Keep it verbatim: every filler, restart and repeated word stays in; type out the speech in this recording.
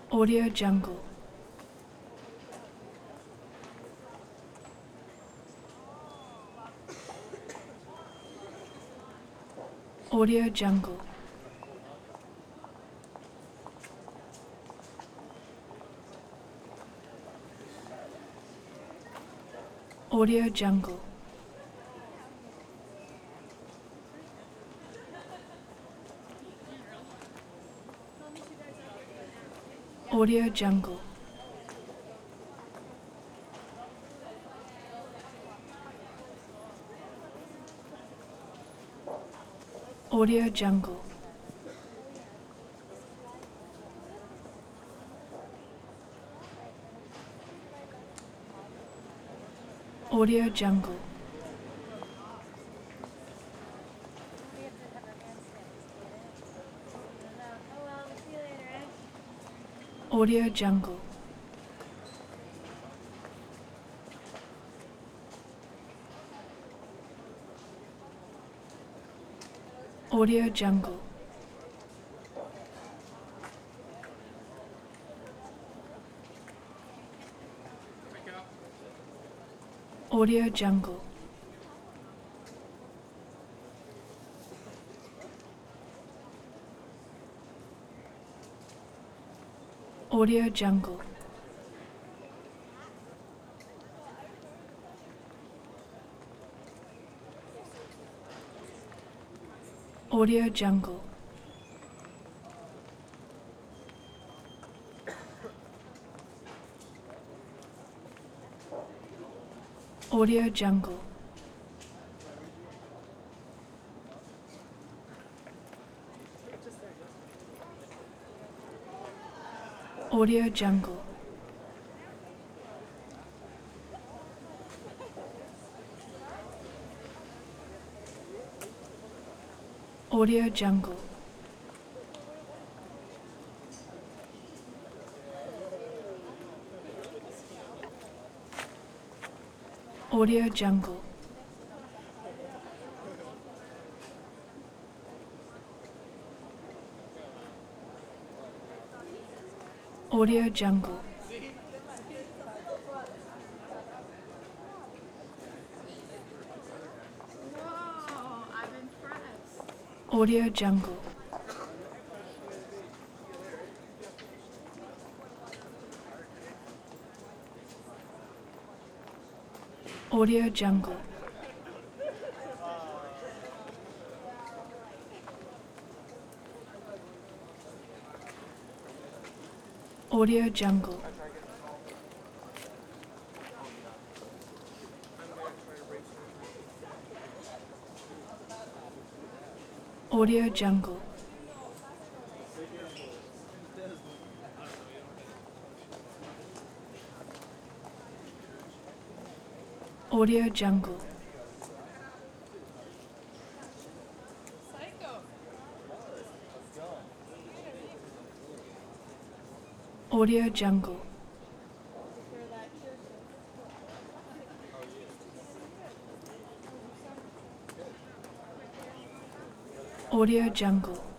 Audio Jungle. Audio Jungle. Audio Jungle. Audio Jungle. Audio Jungle. Audio Jungle. Audio Jungle. Audio Jungle. Audio Jungle. Audio Jungle. Audio Jungle. Audio Jungle. Audio Jungle. Audio Jungle. Audio Jungle. Audio Jungle. Whoa, I'm impressed. Audio Jungle. Audio Jungle. Audio Jungle. Audio Jungle. Audio Jungle. Psycho. Audio Jungle. Audio Jungle.